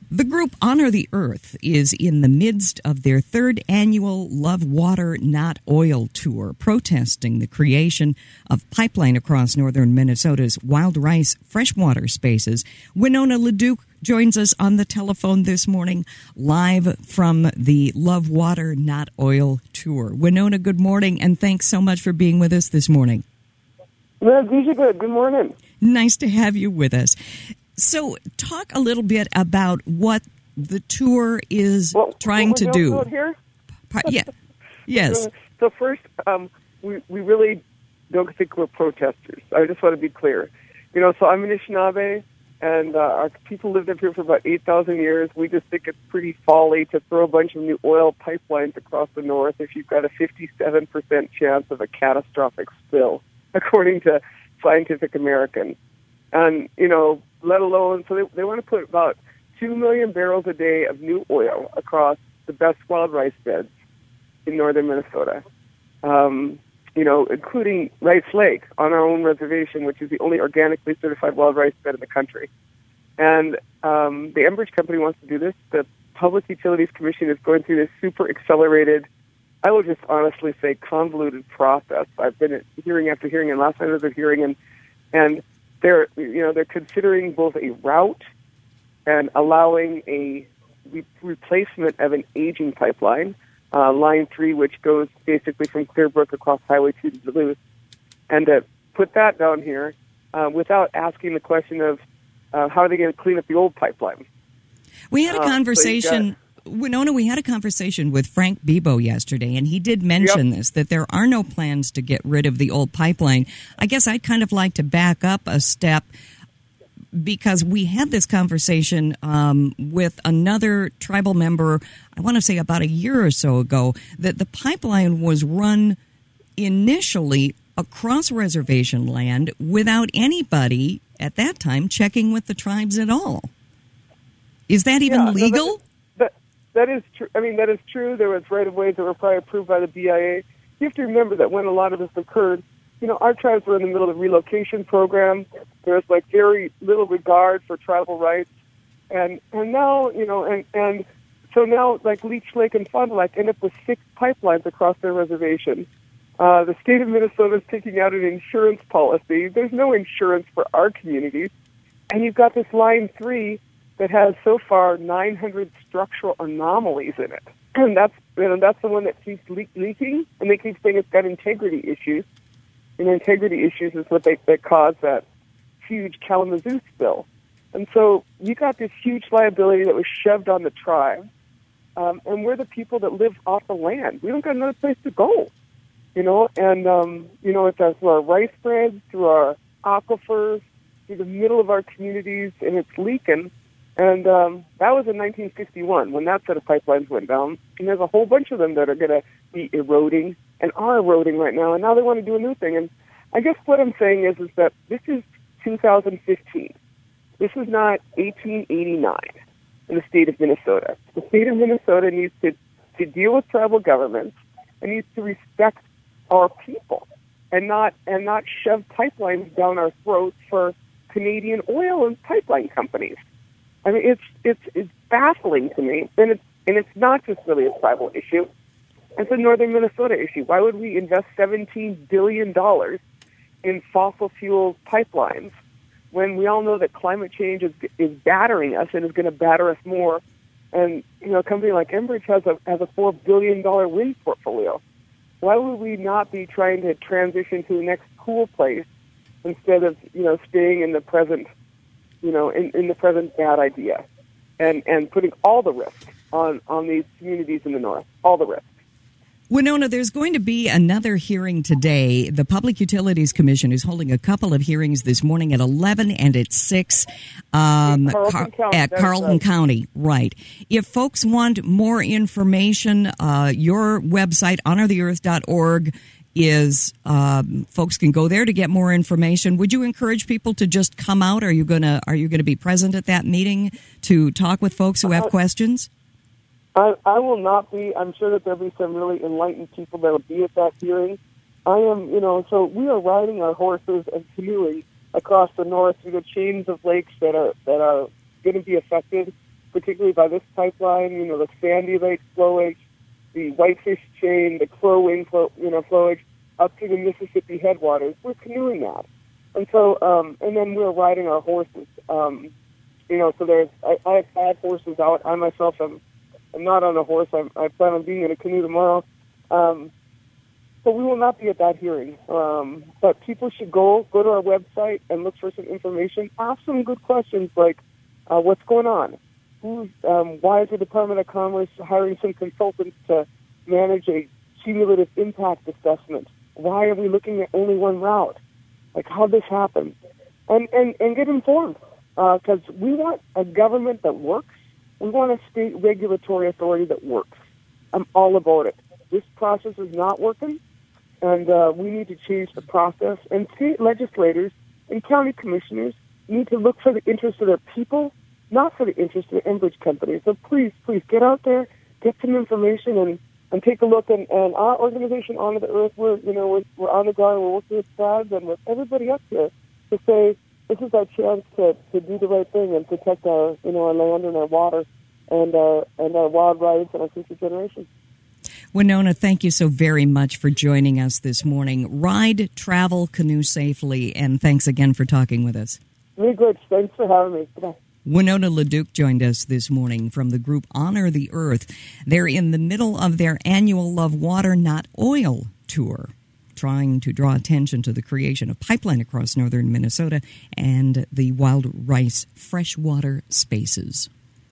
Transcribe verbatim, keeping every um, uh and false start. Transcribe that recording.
The group Honor the Earth is in the midst of their third annual Love Water, Not Oil tour, protesting the creation of pipeline across northern Minnesota's wild rice freshwater spaces. Winona LeDuc joins us on the telephone this morning, live from the Love Water, Not Oil tour. Winona, good morning, and thanks so much for being with us this morning. Well, good. Good morning. Nice to have you with us. So talk a little bit about what the tour is well, trying to do. Here? Yeah. Yes. So, so first, um, we, we really don't think we're protesters. I just want to be clear. You know, so I'm Anishinaabe, and uh, our people lived up here for about eight thousand years. We just think it's pretty folly to throw a bunch of new oil pipelines across the north if you've got a fifty-seven percent chance of a catastrophic spill, according to Scientific American. And, you know, let alone, so they, they want to put about two million barrels a day of new oil across the best wild rice beds in northern Minnesota, um, you know, including Rice Lake on our own reservation, which is the only organically certified wild rice bed in the country. And um, the Enbridge Company wants to do this. The Public Utilities Commission is going through this super accelerated, I will just honestly say convoluted process. I've been at hearing after hearing, and last night I was at hearing, and and They're, you know, they're considering both a route and allowing a re- replacement of an aging pipeline, uh, Line three, which goes basically from Clearbrook across Highway two to Duluth, and to put that down here uh, without asking the question of uh, how are they going to clean up the old pipeline. We had a conversation... Uh, so Winona, we had a conversation with Frank Bebo yesterday, and he did mention yep. this, that there are no plans to get rid of the old pipeline. I guess I'd kind of like to back up a step, because we had this conversation um, with another tribal member, I want to say about a year or so ago, that the pipeline was run initially across reservation land without anybody at that time checking with the tribes at all. Is that even yeah, legal? No, That is true. I mean, that is true. There was right-of-ways that were probably approved by the B I A. You have to remember that when a lot of this occurred, you know, our tribes were in the middle of the relocation program. There was, like, very little regard for tribal rights. And and now, you know, and, and so now, like, Leech Lake and Fond du Lac end up with six pipelines across their reservation. Uh, the state of Minnesota is taking out an insurance policy. There's no insurance for our communities. And you've got this Line three that has so far nine hundred structural anomalies in it. And that's, you know, that's the one that keeps le- leaking, and they keep saying it's got integrity issues. And integrity issues is what they, that caused that huge Kalamazoo spill. And so you got this huge liability that was shoved on the tribe, um, and we're the people that live off the land. We don't got another place to go, you know, and, um, you know, it's through our rice beds, through our aquifers, through the middle of our communities, and it's leaking. And um, that was in nineteen fifty-one when that set of pipelines went down. And there's a whole bunch of them that are going to be eroding and are eroding right now. And now they want to do a new thing. And I guess what I'm saying is, is that this is two thousand fifteen. This is not eighteen eighty-nine in the state of Minnesota. The state of Minnesota needs to, to deal with tribal governments and needs to respect our people and not and not shove pipelines down our throats for Canadian oil and pipeline companies. I mean, it's it's it's baffling to me, and it's and it's not just really a tribal issue; it's a northern Minnesota issue. Why would we invest seventeen billion dollars in fossil fuel pipelines when we all know that climate change is is battering us and is going to batter us more? And you know, a company like Enbridge has a has a four billion dollar wind portfolio. Why would we not be trying to transition to the next cool place instead of you know staying in the present? you know, in, in the present bad idea, and, and putting all the risk on, on these communities in the north, all the risk. Winona, there's going to be another hearing today. The Public Utilities Commission is holding a couple of hearings this morning at eleven and at six um, Carlton Car- County, at Carlton right. County. Right. If folks want more information, uh, your website, honor the earth dot org, is um, folks can go there to get more information. Would you encourage people to just come out? Are you gonna Are you gonna be present at that meeting to talk with folks who have uh, questions? I, I will not be. I'm sure that there'll be some really enlightened people that will be at that hearing. I am, you know, so we are riding our horses and canoeing across the north through the chains of lakes that are that are going to be affected. particularly by this pipeline, you know, the Sandy Lake flowage, the Whitefish Chain, the Crow Wing flow, you know, flowage up to the Mississippi headwaters. We're canoeing that. And so, um, and then we're riding our horses. Um, you know, so there's, I, I've had horses out. I myself am, am not on a horse. I'm, I plan on being in a canoe tomorrow. Um, so we will not be at that hearing. Um, but people should go, go to our website and look for some information. Ask some good questions like, uh, what's going on? Who's, um, why is the Department of Commerce hiring some consultants to manage a cumulative impact assessment? Why are we looking at only one route? Like, how this happened? And, and, and get informed, because uh, we want a government that works. We want a state regulatory authority that works. I'm all about it. This process is not working, and uh, we need to change the process. And state legislators and county commissioners need to look for the interests of their people, not for the interest of the Enbridge company. So please, please get out there, get some information, and, and take a look. And, and our organization, Honor the Earth, we're, you know, we're, we're on the ground, we're working with tribes and with everybody up here to say this is our chance to, to do the right thing and protect our, you know, our land and our water and our, and our wild rights and our future generations. Winona, thank you so very much for joining us this morning. Ride, travel, canoe safely, and thanks again for talking with us. Very good. Thanks for having me. Bye. Winona LaDuke joined us this morning from the group Honor the Earth. They're in the middle of their annual Love Water, Not Oil tour, trying to draw attention to the creation of pipeline across northern Minnesota and the wild rice freshwater spaces.